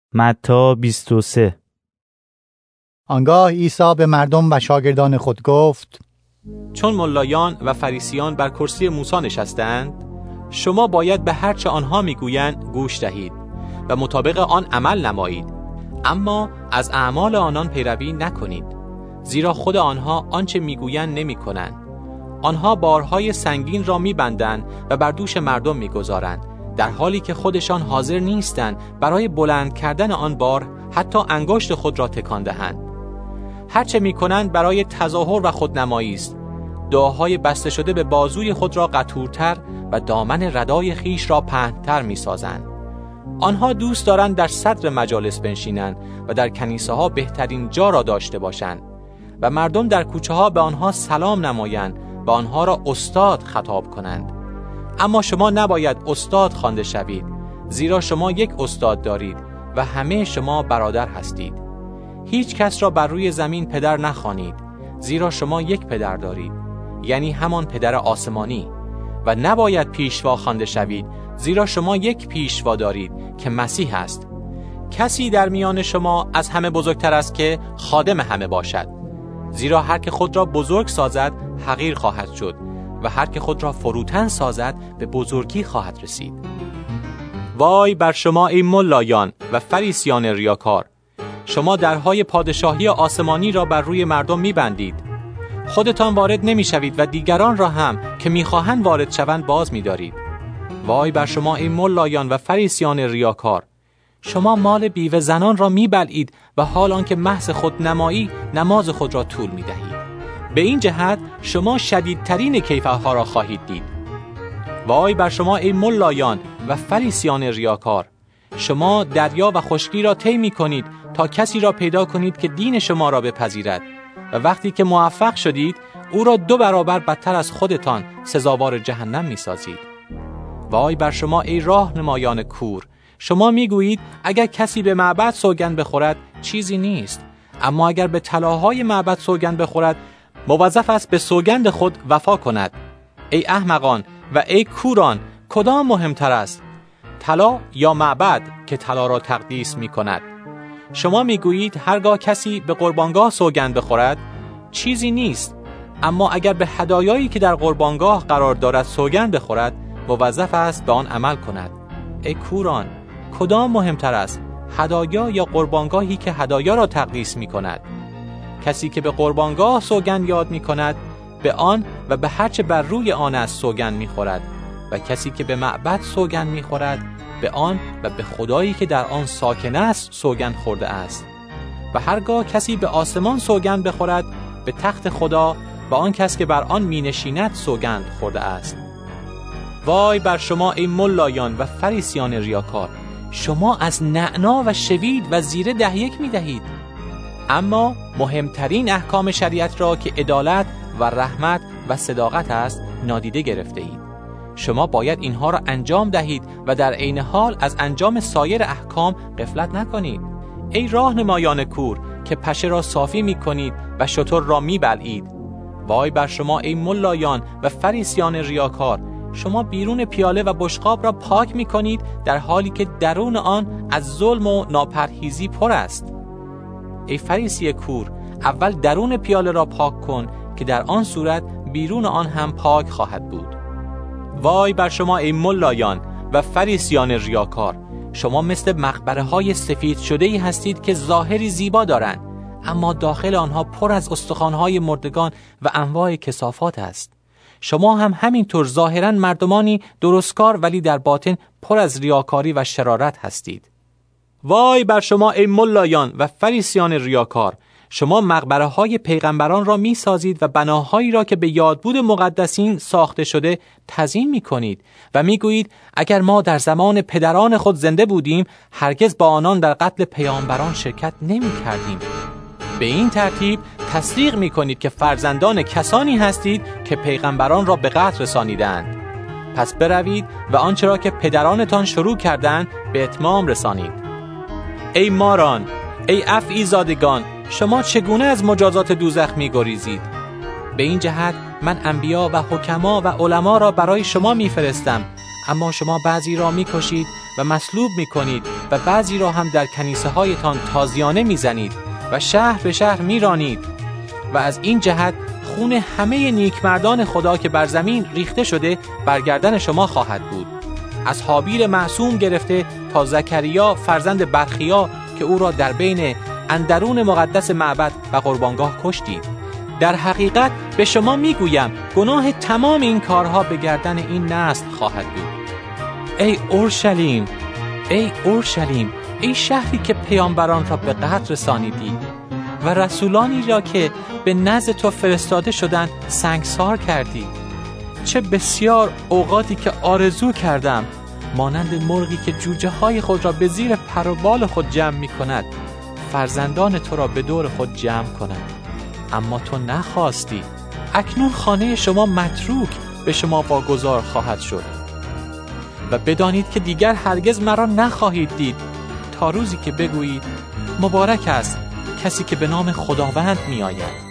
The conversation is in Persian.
متی 23. آنگاه عیسی به مردم و شاگردان خود گفت: چون ملایان و فریسیان بر کرسی موسی نشستند، شما باید به هر چه آنها میگویند گوش دهید و مطابق آن عمل نمایید، اما از اعمال آنان پیروی نکنید، زیرا خود آنها آنچه میگویند نمیکنند. آنها بارهای سنگین را میبندند و بر دوش مردم میگذارند، در حالی که خودشان حاضر نیستند برای بلند کردن آن بار حتی انگشت خود را تکان دهند. هرچه میکنند برای تظاهر و خودنمایی است. دعاهای بسته شده به بازوی خود را قطورتر و دامن ردای خیش را پهن‌تر میسازند. آنها دوست دارند در صدر مجالس بنشینند و در کنیسه ها بهترین جا را داشته باشند و مردم در کوچه ها به آنها سلام نمایند و آنها را استاد خطاب کنند. اما شما نباید استاد خوانده شوید، زیرا شما یک استاد دارید و همه شما برادر هستید. هیچ کس را بر روی زمین پدر نخوانید، زیرا شما یک پدر دارید، یعنی همان پدر آسمانی. و نباید پیشوا خوانده شوید، زیرا شما یک پیشوا دارید که مسیح است. کسی در میان شما از همه بزرگتر است که خادم همه باشد، زیرا هر که خود را بزرگ سازد حقیر خواهد شد و هر که خود را فروتن سازد به بزرگی خواهد رسید. وای بر شما ای ملایان و فریسیان ریاکار! شما درهای پادشاهی آسمانی را بر روی مردم می‌بندید. خودتان وارد نمی‌شوید و دیگران را هم که می‌خواهند وارد شوند باز می‌دارید. وای بر شما ای ملایان و فریسیان ریاکار! شما مال بیوه زنان را می‌بلعید و حال آنکه محض خودنمایی نماز خود را طول می‌دهید. به این جهت شما شدیدترین کیفرها را خواهید دید. وای بر شما ای ملایان و فریسیان ریاکار! شما دریا و خشکی را طی می‌کنید تا کسی را پیدا کنید که دین شما را بپذیرد و وقتی که موفق شدید او را 2 برابر بدتر از خودتان سزاوار جهنم می‌سازید. وای بر شما ای راهنمایان کور! شما می‌گویید اگر کسی به معبد سوگند بخورد چیزی نیست، اما اگر به طلاهای معبد سوگند بخورد موظف است به سوگند خود وفا کند. ای احمقان و ای کوران، کدام مهمتر است؟ طلا یا معبد که طلا را تقدیس می‌کند؟ شما می‌گویید هرگاه کسی به قربانگاه سوگند بخورد چیزی نیست، اما اگر به هدایایی که در قربانگاه قرار دارد سوگند بخورد موظف است به آن عمل کند. ای کوران، کدام مهمتر است؟ هدایا یا قربانگاهی که هدایا را تقدیس می‌کند؟ کسی که به قربانگاه سوگند یاد می‌کند به آن و به هرچه بر روی آن است سوگند می‌خورد، و کسی که به معبد سوگند می‌خورد به آن و به خدایی که در آن ساکن است سوگند خورده است. و هرگاه کسی به آسمان سوگند بخورد به تخت خدا و آن کس که بر آن می‌نشیند سوگند خورده است. وای بر شما ای ملایان و فریسیان ریاکار! شما از نعنا و شوید و زیره 10 می‌دهید، اما مهمترین احکام شریعت را که عدالت و رحمت و صداقت است نادیده گرفته اید. شما باید اینها را انجام دهید و در عین حال از انجام سایر احکام غفلت نکنید. ای راهنمایان کور که پشه را صافی می‌کنید و شتر را می‌بلعید! وای بر شما ای ملایان و فریسیان ریاکار! شما بیرون پیاله و بشقاب را پاک می‌کنید در حالی که درون آن از ظلم و ناپرهیزی پر است. ای فریسی کور، اول درون پیاله را پاک کن که در آن صورت بیرون آن هم پاک خواهد بود. وای بر شما ای ملایان و فریسیان ریاکار! شما مثل مقبره‌های سفید شده‌ای هستید که ظاهری زیبا دارند، اما داخل آنها پر از استخوان‌های مردگان و انواع کثافات است. شما هم همینطور ظاهراً مردمانی درستکار ولی در باطن پر از ریاکاری و شرارت هستید. وای بر شما ای ملایان و فریسیان ریاکار! شما مقبره‌های پیغمبران را می‌سازید و بناهایی را که به یادبود مقدسین ساخته شده تزیین می‌کنید و می‌گویید اگر ما در زمان پدران خود زنده بودیم هرگز با آنان در قتل پیامبران شرکت نمی‌کردیم. به این ترتیب تصدیق می‌کنید که فرزندان کسانی هستید که پیغمبران را به قتل رسانیدند. پس بروید و آنچه را که پدرانتان شروع کردند به اتمام رسانید. ای ماران، ای افعی زادگان، شما چگونه از مجازات دوزخ می‌گریزید؟ به این جهت من انبیا و حکما و علما را برای شما می‌فرستم، اما شما بعضی را می‌کشید و مصلوب می‌کنید و بعضی را هم در کنیسه هایتان تازیانه میزنید و شهر به شهر میرانید و از این جهت خون همه نیکمردان خدا که بر زمین ریخته شده بر گردن شما خواهد بود، از هابیل معصوم گرفته تا زکریا فرزند برخیا که او را در بین اندرون مقدس معبد و قربانگاه کشتید. در حقیقت به شما میگویم گناه تمام این کارها به گردن این نسل خواهد بود. ای اورشلیم، ای اورشلیم، ای شهری که پیامبران را به قتل رسانیدی و رسولانی را که به نزد تو فرستاده شدند سنگسار کردی. چه بسیار اوقاتی که آرزو کردم مانند مرغی که جوجه های خود را به زیر پر و بال خود جمع می کند فرزندان تو را به دور خود جمع کند، اما تو نخواستی. اکنون خانه شما متروک به شما واگذار خواهد شد و بدانید که دیگر هرگز مرا نخواهید دید تا روزی که بگویید مبارک است کسی که به نام خداوند می آید.